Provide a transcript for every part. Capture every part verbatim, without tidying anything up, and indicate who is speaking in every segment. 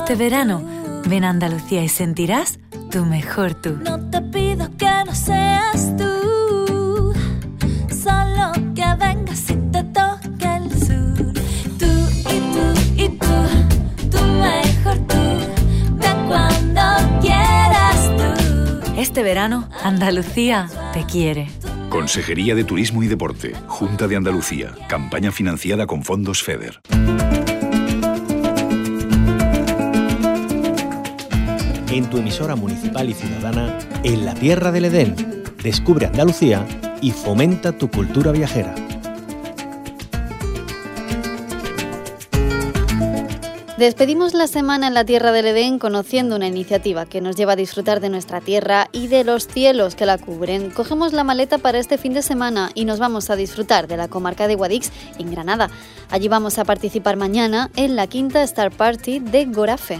Speaker 1: Este verano, ven a Andalucía y sentirás tu mejor tú.
Speaker 2: No te pido que no seas tú, solo que vengas y te toque el sur. Tú y tú y tú, tu mejor tú, ven cuando quieras tú.
Speaker 1: Este verano, Andalucía te quiere.
Speaker 3: Consejería de Turismo y Deporte, Junta de Andalucía, campaña financiada con fondos FEDER.
Speaker 4: En tu emisora municipal y ciudadana, en la tierra del Edén. Descubre Andalucía y fomenta tu cultura viajera.
Speaker 5: Despedimos la semana en la Tierra del Edén conociendo una iniciativa que nos lleva a disfrutar de nuestra tierra y de los cielos que la cubren. Cogemos la maleta para este fin de semana y nos vamos a disfrutar de la comarca de Guadix, en Granada. Allí vamos a participar mañana en la quinta Star Party de Gorafe.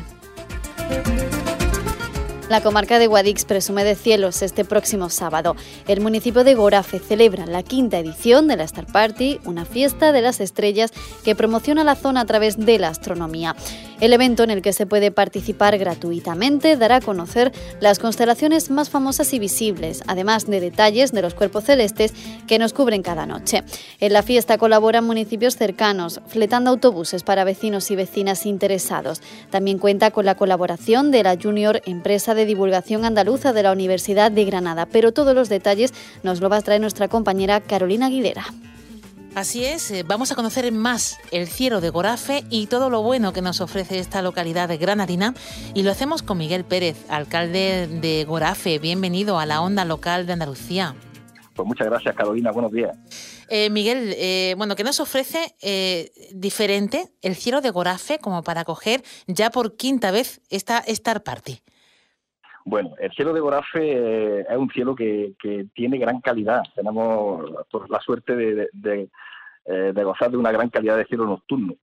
Speaker 5: La comarca de Guadix presume de cielos este próximo sábado. El municipio de Gorafe celebra la quinta edición de la Star Party, una fiesta de las estrellas que promociona la zona a través de la astronomía. El evento, en el que se puede participar gratuitamente, dará a conocer las constelaciones más famosas y visibles, además de detalles de los cuerpos celestes que nos cubren cada noche. En la fiesta colaboran municipios cercanos, fletando autobuses para vecinos y vecinas interesados. También cuenta con la colaboración de la Junior Empresa de Divulgación Andaluza de la Universidad de Granada, pero todos los detalles nos lo va a traer nuestra compañera Carolina Aguilera.
Speaker 6: Así es, vamos a conocer más el cielo de Gorafe y todo lo bueno que nos ofrece esta localidad granadina, y lo hacemos con Miguel Pérez, alcalde de Gorafe. Bienvenido a la Onda Local de Andalucía.
Speaker 7: Pues muchas gracias, Carolina, buenos días.
Speaker 6: Eh, Miguel, eh, bueno, ¿qué nos ofrece eh, diferente el cielo de Gorafe como para acoger ya por quinta vez esta Star Party?
Speaker 7: Bueno, el cielo de Gorafe eh, es un cielo que, que tiene gran calidad. Tenemos por la suerte de, de, de, eh, de gozar de una gran calidad de cielo nocturno.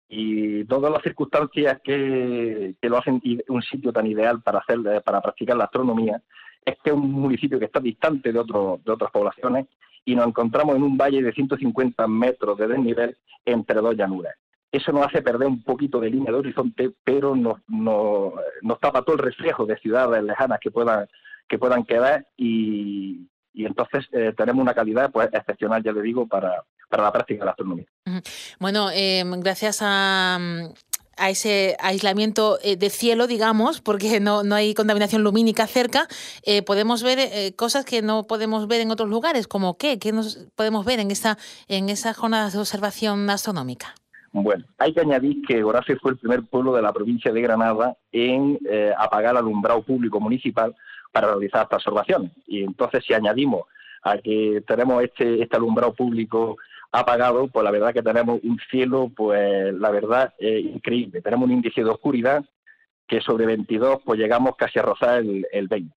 Speaker 7: Y todas las circunstancias que, que lo hacen un sitio tan ideal para hacer para practicar la astronomía es que es un municipio que está distante de, otro, de otras poblaciones, y nos encontramos en un valle de ciento cincuenta metros de desnivel entre dos llanuras. Eso nos hace perder un poquito de línea de horizonte, pero nos, nos, nos tapa todo el reflejo de ciudades lejanas que puedan que puedan quedar, y, y entonces eh, tenemos una calidad pues excepcional, ya le digo, para, para la práctica de la astronomía.
Speaker 6: Bueno, eh, gracias a... a ese aislamiento eh, de cielo, digamos, porque no, no hay contaminación lumínica cerca, eh, podemos ver eh, cosas que no podemos ver en otros lugares. ¿Como qué? ¿Qué nos podemos ver en esa, en esa jornada de observación astronómica?
Speaker 7: Bueno, hay que añadir que Gorafe fue el primer pueblo de la provincia de Granada en eh, apagar el alumbrado público municipal para realizar estas observaciones. Y entonces, si añadimos a que tenemos este, este alumbrado público apagado, pues la verdad que tenemos un cielo, pues la verdad, eh, increíble. Tenemos un índice de oscuridad que sobre veintidós, pues llegamos casi a rozar el, el veinte.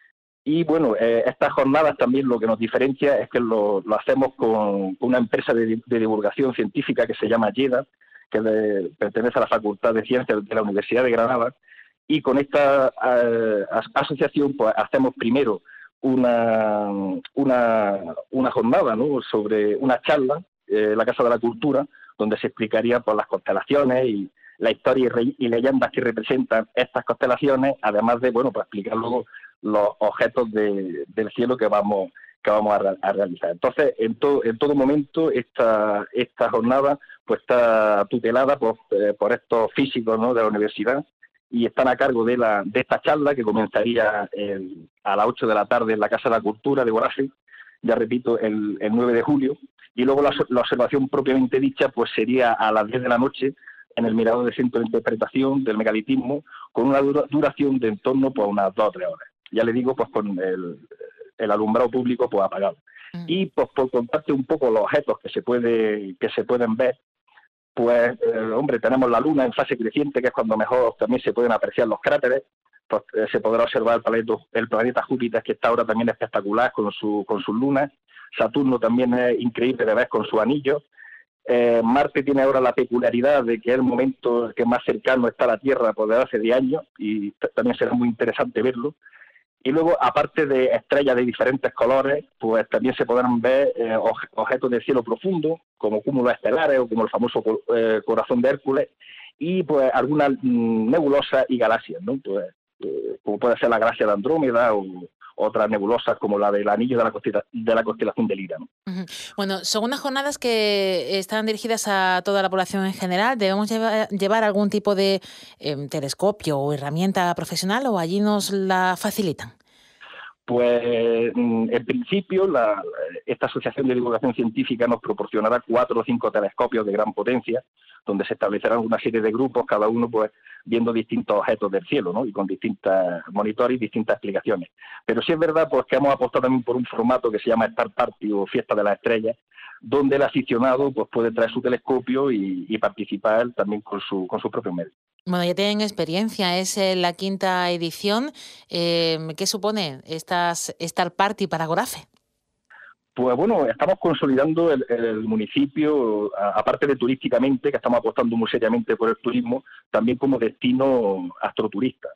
Speaker 7: Y bueno, eh, estas jornadas también lo que nos diferencia es que lo, lo hacemos con una empresa de, de divulgación científica que se llama YEDA, que de, pertenece a la Facultad de Ciencias de la Universidad de Granada, y con esta eh, asociación pues hacemos primero una, una, una jornada, ¿no?, sobre una charla, eh, la Casa de la Cultura, donde se explicaría pues, las constelaciones y la historia y, y leyendas que representan estas constelaciones, además de, bueno, pues explicar luego los objetos de, del cielo que vamos que vamos a, a realizar. Entonces, en todo en todo momento esta esta jornada pues está tutelada por, eh, por estos físicos, ¿no?, de la universidad, y están a cargo de la de esta charla que comenzaría el, a las ocho de la tarde en la Casa de la Cultura de Gorafe, ya repito, el, el nueve de julio, y luego la, la observación propiamente dicha pues sería a las diez de la noche en el Mirador del Centro de Interpretación del Megalitismo, con una dura, duración de en torno pues, a unas dos o tres horas. Ya le digo, pues con el, el alumbrado público pues apagado. Mm. Y pues por contarte un poco los objetos que se puede que se pueden ver, pues eh, hombre, tenemos la Luna en fase creciente, que es cuando mejor también se pueden apreciar los cráteres. Pues eh, se podrá observar el planeta, el planeta Júpiter, que está ahora también espectacular con su con sus lunas. Saturno también es increíble de ver con su anillo. Eh, Marte tiene ahora la peculiaridad de que es el momento que más cercano está a la Tierra por desde hace diez años, y t- también será muy interesante verlo. Y luego, aparte de estrellas de diferentes colores, pues también se podrán ver eh, objetos del cielo profundo, como cúmulos estelares o como el famoso eh, corazón de Hércules, y pues algunas mm, nebulosas y galaxias, ¿no? Pues, eh, como puede ser la galaxia de Andrómeda o otras nebulosas como la del anillo de la, constela, de la constelación de Lira, ¿no?
Speaker 6: Uh-huh. Bueno, son unas jornadas que están dirigidas a toda la población en general. ¿Debemos llevar, llevar algún tipo de eh, telescopio o herramienta profesional o allí nos la facilitan?
Speaker 7: Pues en principio la, esta Asociación de Divulgación Científica nos proporcionará cuatro o cinco telescopios de gran potencia, donde se establecerán una serie de grupos, cada uno pues viendo distintos objetos del cielo, ¿no? Y con distintos monitores y distintas explicaciones. Pero sí es verdad pues que hemos apostado también por un formato que se llama Star Party o Fiesta de las Estrellas, donde el aficionado pues puede traer su telescopio y, y participar también con su con sus propios medios.
Speaker 6: Bueno, ya tienen experiencia, es la quinta edición. Eh, ¿Qué supone estas Star Party para Gorafe?
Speaker 7: Pues bueno, estamos consolidando el, el municipio, aparte de turísticamente, que estamos apostando muy seriamente por el turismo, también como destino astroturista.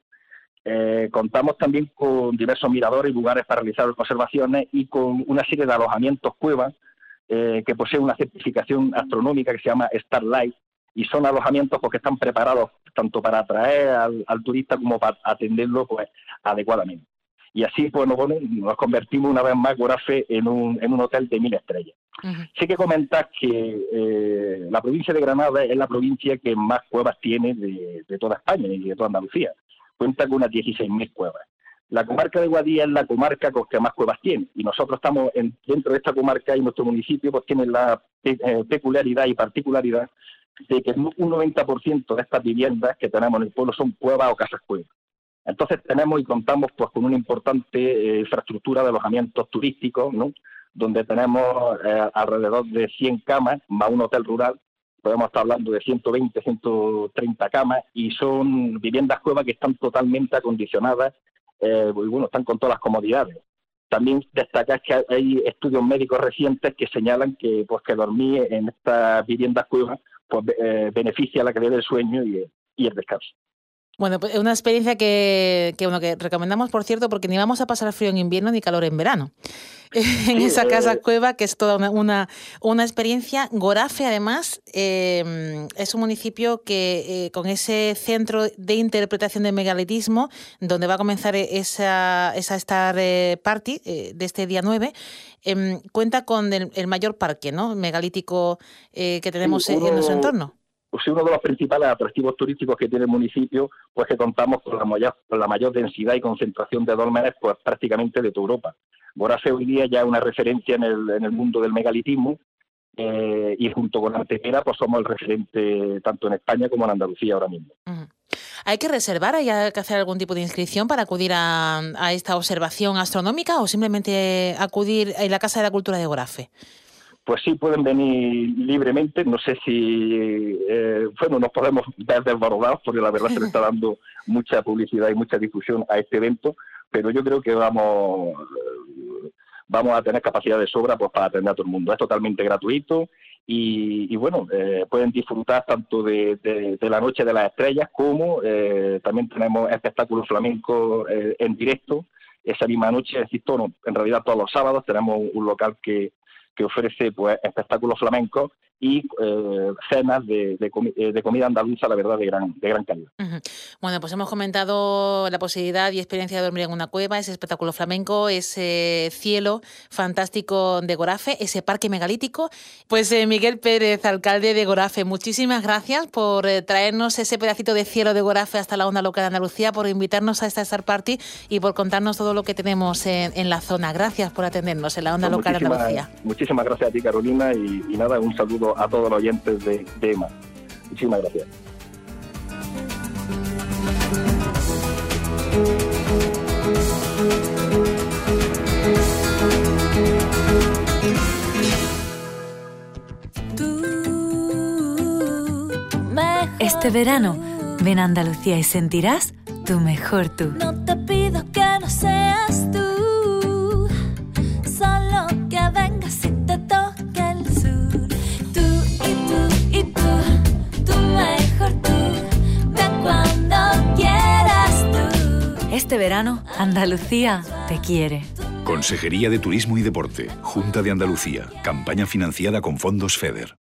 Speaker 7: Eh, contamos también con diversos miradores y lugares para realizar observaciones y con una serie de alojamientos cuevas eh, que poseen una certificación astronómica que se llama Starlight, y son alojamientos porque están preparados tanto para atraer al, al turista como para atenderlo pues adecuadamente. Y así pues nos, nos convertimos una vez más Gorafe en un, en un hotel de mil estrellas. Uh-huh. Sí que comentar que eh, la provincia de Granada es la provincia que más cuevas tiene de, de toda España y de toda Andalucía. Cuenta con unas dieciséis mil cuevas. La comarca de Guadix es la comarca con que más cuevas tiene, y nosotros estamos en, dentro de esta comarca, y nuestro municipio pues tiene la eh, peculiaridad y particularidad de que un noventa por ciento de estas viviendas que tenemos en el pueblo son cuevas o casas cuevas. Entonces tenemos y contamos pues con una importante eh, infraestructura de alojamientos turísticos, ¿no? Donde tenemos eh, alrededor de cien camas, más un hotel rural. Podemos estar hablando de ciento veinte, ciento treinta camas, y son viviendas cuevas que están totalmente acondicionadas, eh, y bueno, están con todas las comodidades. También destacar que hay estudios médicos recientes que señalan que pues que dormir en estas viviendas cuevas pues eh, beneficia la calidad del sueño y, y el descanso.
Speaker 6: Bueno, pues es una experiencia que, que, bueno, que recomendamos, por cierto, porque ni vamos a pasar frío en invierno ni calor en verano. en sí, esa casa eh... cueva, que es toda una, una, una experiencia. Gorafe, además, eh, es un municipio que eh, con ese centro de interpretación del megalitismo, donde va a comenzar esa, esa Star Party eh, de este día nueve, eh, cuenta con el, el mayor parque, ¿no?, megalítico eh, que tenemos sí, uno... en nuestro entorno.
Speaker 7: Pues uno de los principales atractivos turísticos que tiene el municipio, pues que contamos con la mayor, con la mayor densidad y concentración de dólmenes pues prácticamente de toda Europa. Gorafe hoy día ya es una referencia en el, en el mundo del megalitismo, eh, y junto con Antequera pues somos el referente tanto en España como en Andalucía ahora mismo.
Speaker 6: Uh-huh. ¿Hay que reservar, hay que hacer algún tipo de inscripción para acudir a, a esta observación astronómica o simplemente acudir a la Casa de la Cultura de Gorafe?
Speaker 7: Pues sí, pueden venir libremente. No sé si, eh, bueno, nos podemos ver desbordados porque la verdad se le está dando mucha publicidad y mucha difusión a este evento, pero yo creo que vamos vamos a tener capacidad de sobra pues para atender a todo el mundo. Es totalmente gratuito y, y bueno, eh, pueden disfrutar tanto de, de, de la Noche de las Estrellas como eh, también tenemos espectáculos flamencos eh, en directo esa misma noche. Es decir, todo, en realidad todos los sábados tenemos un local que que ofrece pues espectáculos flamencos y eh, cenas de, de, comi- de comida andaluza, la verdad, de gran, de gran calidad.
Speaker 6: Uh-huh. Bueno, pues hemos comentado la posibilidad y experiencia de dormir en una cueva, ese espectáculo flamenco, ese cielo fantástico de Gorafe, ese parque megalítico. Pues eh, Miguel Pérez, alcalde de Gorafe, muchísimas gracias por eh, traernos ese pedacito de cielo de Gorafe hasta la onda local de Andalucía, por invitarnos a esta Star Party y por contarnos todo lo que tenemos en, en la zona. Gracias por atendernos en la onda pues local de Andalucía.
Speaker 7: Muchísimas gracias a ti, Carolina, y, y nada, un saludo a todos los oyentes de, de E M A. Muchísimas gracias.
Speaker 1: Este verano, ven a Andalucía y sentirás tu mejor tú.
Speaker 2: No te pido que no seas tú, solo que vengas y te toque el sur. Tú y tú y tú, tu mejor tú, ven cuando quieras tú.
Speaker 1: Este verano, Andalucía te quiere.
Speaker 3: Consejería de Turismo y Deporte, Junta de Andalucía, campaña financiada con fondos FEDER.